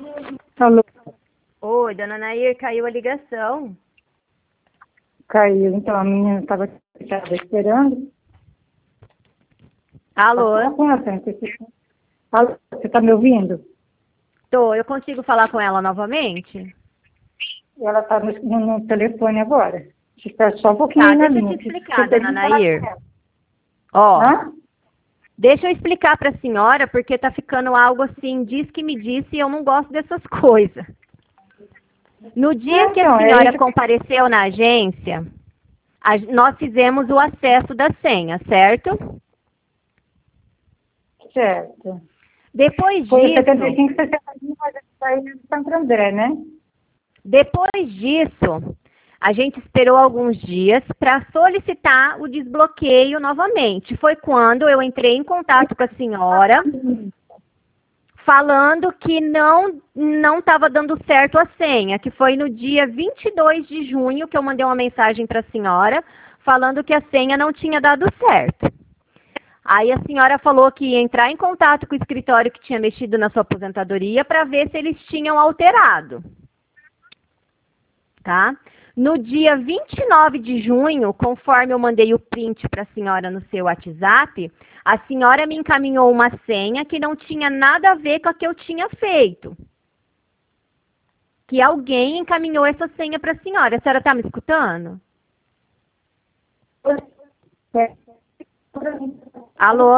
Alô, Oi, dona Nair, caiu a ligação. caiu. Então, a menina estava esperando. Alô? Alô, você está me ouvindo? Tô, eu consigo falar com ela novamente? Ela está no telefone agora. Espera só um pouquinho Tá, aí na deixa eu te linha. explicar, Tem dona que falar Nair. com ela. Ó, Hã? deixa eu explicar pra senhora, porque tá ficando algo assim, diz que me disse e eu não gosto dessas coisas. No dia que a Então, é senhora isso compareceu na agência, nós fizemos o acesso da senha, certo? que é certo. Depois Foi o disso, 75, 61, mas isso aí é Santo André, né? Depois disso, a gente esperou alguns dias para solicitar o desbloqueio novamente. Foi quando eu entrei em contato com a senhora, falando que não estava dando certo a senha, que foi no dia 22 de junho que eu mandei uma mensagem para a senhora, falando que a senha não tinha dado certo. Aí a senhora falou que ia entrar em contato com o escritório que tinha mexido na sua aposentadoria para ver se eles tinham alterado. Tá? No dia 29 de junho, conforme eu mandei o print para a senhora no seu WhatsApp, a senhora me encaminhou uma senha que não tinha nada a ver com a que eu tinha feito. Que alguém encaminhou essa senha para a senhora. A senhora está me escutando? É. Alô?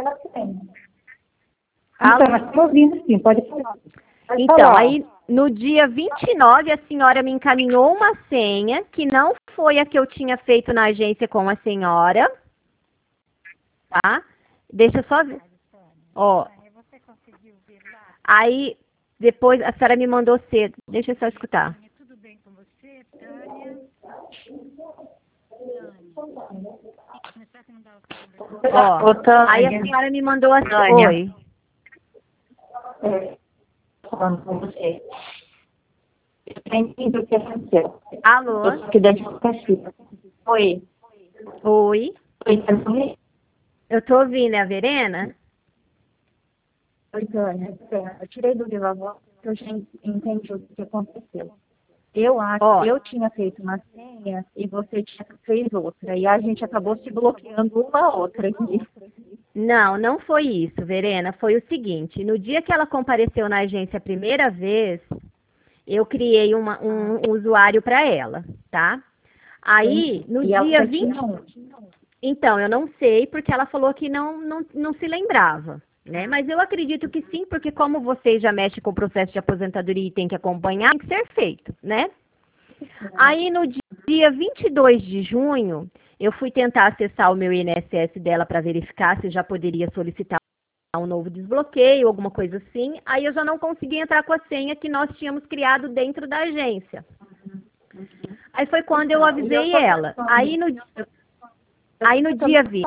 Então, Alô? mas estou ouvindo sim, pode falar. Pode Então, falar. aí no dia 29, a senhora me encaminhou uma senha que não foi a que eu tinha feito na agência com a senhora, tá? Deixa eu só ver. Ó, aí depois a senhora me mandou cedo. Deixa eu só escutar. Tudo bem com você, Tânia? Começar que não dava pra conversar. Ó, Ô, aí a Tânia. senhora me mandou assim. Tânia. Oi. Falando com você. Eu entendi o que aconteceu. Alô? Eu sou aqui da advocacia. Oi. Oi. Oi, tá me ouvindo? Eu tô ouvindo, é a Verena? Oi, Tânia. Eu tirei do viva voz porque eu já entendi o que aconteceu. Eu acho Ó, que eu tinha feito uma senha e você fez outra. E a gente acabou se bloqueando uma a outra aqui. não foi isso, Verena. Foi o seguinte, no dia que ela compareceu na agência a primeira vez, eu criei um usuário para ela, tá? Aí, no E ela dia já 20. tinha um. Então, eu não sei, porque ela falou que não se lembrava, né? Mas eu acredito que sim, porque como vocês já mexem com o processo de aposentadoria e tem que acompanhar, tem que ser feito, né? Aí, no dia 22 de junho, eu fui tentar acessar o meu INSS dela para verificar se já poderia solicitar um novo desbloqueio, alguma coisa assim. Aí eu já não consegui entrar com a senha que nós tínhamos criado dentro da agência. Aí foi quando eu avisei ela. Aí no dia 20.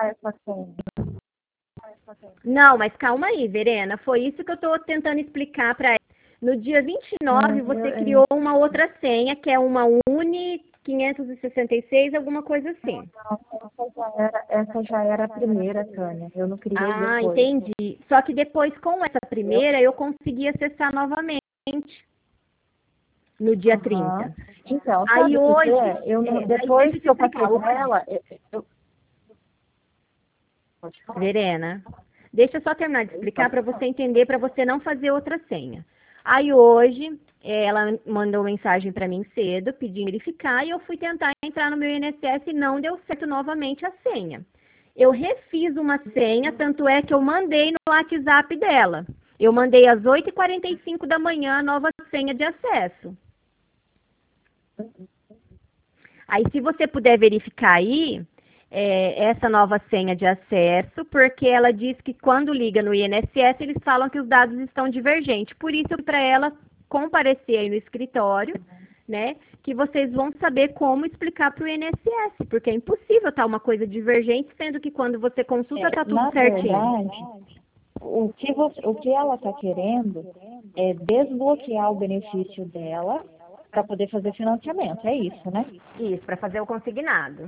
Não, mas calma aí, Verena. Foi isso que eu estou tentando explicar para ela. No dia 29, você criou uma outra senha, que é uma Uni 566, alguma coisa assim. Essa já era a primeira, Tânia. Eu não criei Ah, depois. entendi. Só que depois, com essa primeira, eu consegui acessar novamente. No dia 30. Então, Aí sabe o que hoje, é? aí Depois deixa eu te que eu passei explicar. para ela, pode falar. Verena, deixa eu só terminar de explicar para você entender, para você não fazer outra senha. Aí hoje, ela mandou mensagem para mim cedo, pedindo verificar, e eu fui tentar entrar no meu INSS e não deu certo novamente a senha. Eu refiz uma senha, tanto é que eu mandei no WhatsApp dela. Eu mandei às 8h45 da manhã a nova senha de acesso. Aí, se você puder verificar aí, essa nova senha de acesso, porque ela diz que quando liga no INSS, eles falam que os dados estão divergentes. Por isso, para ela comparecer aí no escritório, né, que vocês vão saber como explicar para o INSS, porque é impossível estar uma coisa divergente, sendo que quando você consulta está tudo Na certinho. verdade, o que ela está querendo é desbloquear o benefício dela para poder fazer financiamento. É isso, né? Isso, para fazer o consignado.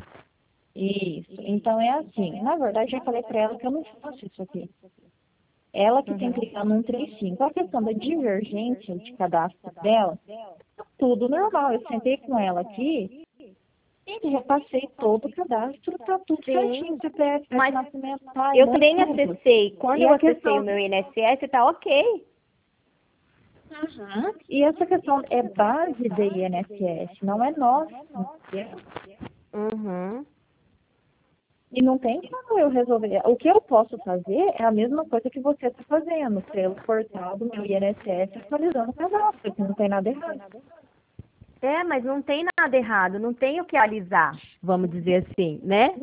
Isso. Então é assim. Na verdade, eu falei para ela que eu não faço isso aqui. Ela que tem que clicar no 135. A questão da divergência de cadastro dela, tá tudo normal. Eu sentei com ela aqui e repassei todo o cadastro, tá tudo Sim, certinho. CPF, mas nascimento, pai, eu mãe, também tudo. acessei. Quando E eu a acessei questão... o meu INSS, tá ok. Uhum. E essa questão é base da INSS, não é nossa. Entendeu? Uhum. E não tem como eu resolver. O que eu posso fazer é a mesma coisa que você está fazendo, pelo portal do meu INSS atualizando o cadastro, que não tem nada errado. É, mas não tem nada errado, não tem o que alisar, vamos dizer assim, né?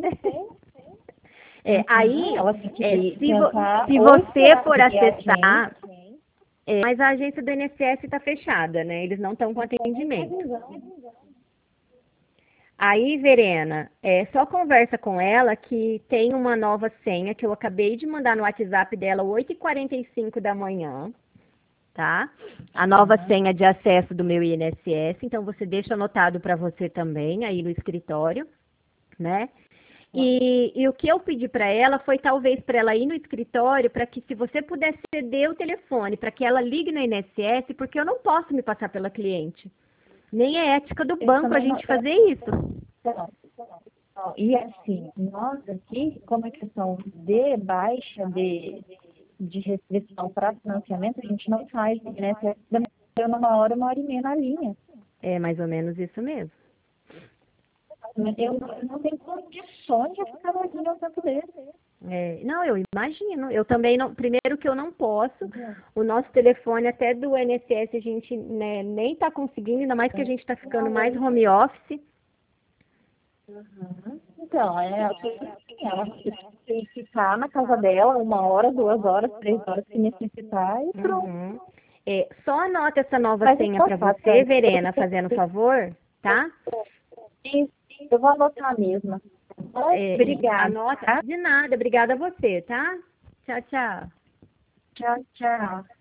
Aí, Ela tem que se tentar se ou você esperar for que a acessar, mas a agência do INSS está fechada, né? Eles não estão com atendimento. Aí, Verena, só conversa com ela que tem uma nova senha que eu acabei de mandar no WhatsApp dela, 8h45 da manhã, tá? A nova senha de acesso do meu INSS, então você deixa anotado para você também aí no escritório, né? E o que eu pedi para ela foi talvez para ela ir no escritório, para que se você pudesse ceder o telefone, para que ela ligue no INSS, porque eu não posso me passar pela cliente. Nem é ética do banco a gente fazer isso. E assim, nós aqui, como é questão de baixa de restrição para financiamento, a gente não faz, né? Demora uma hora e meia na linha. É mais ou menos isso mesmo. Eu não tenho condições de ficar na linha ao tempo dele. Não, eu imagino. Eu também não. Primeiro que eu não posso. O nosso telefone até do INSS a gente, né, nem está conseguindo, ainda mais que a gente está ficando mais home office. Então, ela tem que ficar na casa dela 1 hora, 2 horas, 3 horas que necessitar e pronto. Uhum. Só anota essa nova Mas senha é para fácil, você, Verena, fazendo favor, tá? Isso, eu vou anotar mesmo. Obrigada. Anota. De nada, obrigada a você, tá? Tchau, tchau. Tchau, tchau.